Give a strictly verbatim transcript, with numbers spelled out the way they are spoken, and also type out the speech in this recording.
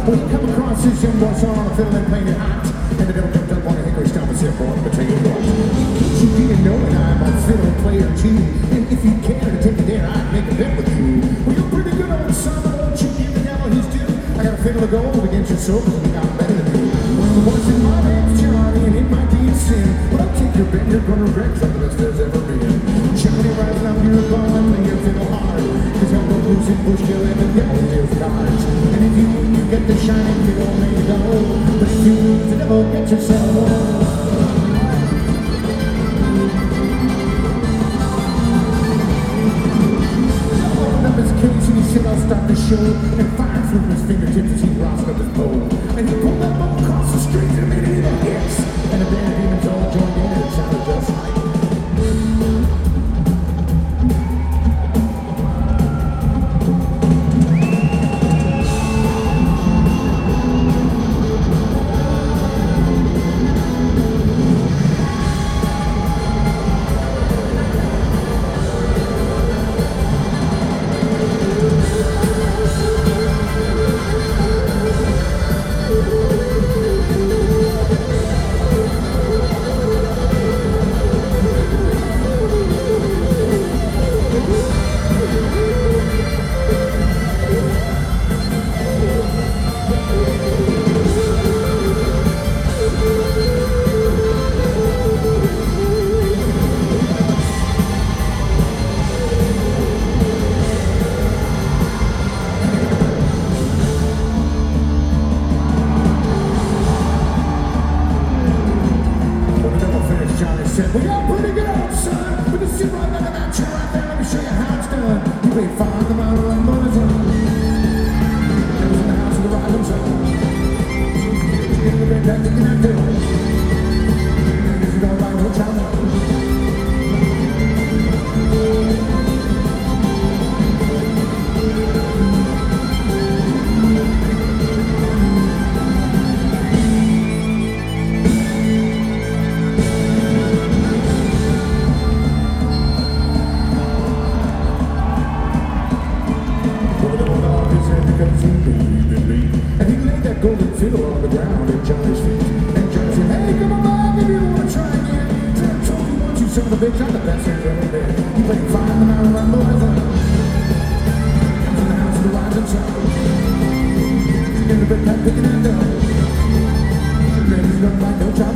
Well, he come across this young boy sawing on a fiddle and playing it hot. And the devil jumped up on a hickory stump and said, boy, I'm gonna tell you what. In case you didn't know it, I'm a fiddle player too. And if you care to take a dare, I'd make a bet with you. Well, you're pretty good old son, but won't you give the devil his due? I got a fiddle of gold against your soul, because we got better than you. Well, the voice in my name's Johnny, and it might be a sin, but I'll take your bet, you're gonna wreck something that's there's ever been. Johnny, rising up, you're gonna play your fiddle hard, cause hell don't lose in bush, kill him, and devil deals cards. And if you win, you get the shining fiddle made gold, but if you lose, the devil gets yourself. And he said, I'll start the show, and fire flew from his fingertips as he roused up his bow. And he pulled that bow across the street and made it a yes. And the band of demons all joined in, and it sounded just like. Said, well, you're pretty good, son. But just sit right back in that chair right there. Let me show you how it's done. You paid five the amount of run money's on. It was in the house of the rising sun. You get the bed back in that door. If you don't like no child, and he laid that golden fiddle on the ground at Johnny's feet. And Johnny said, hey, come on back if you want to try again. So I told you once, you son of a bitch, I'm the best thing ever been. You played five the mountain run boys on. Comes in the house of the rising sun. In the bed, picking it down. Then he's done like no child.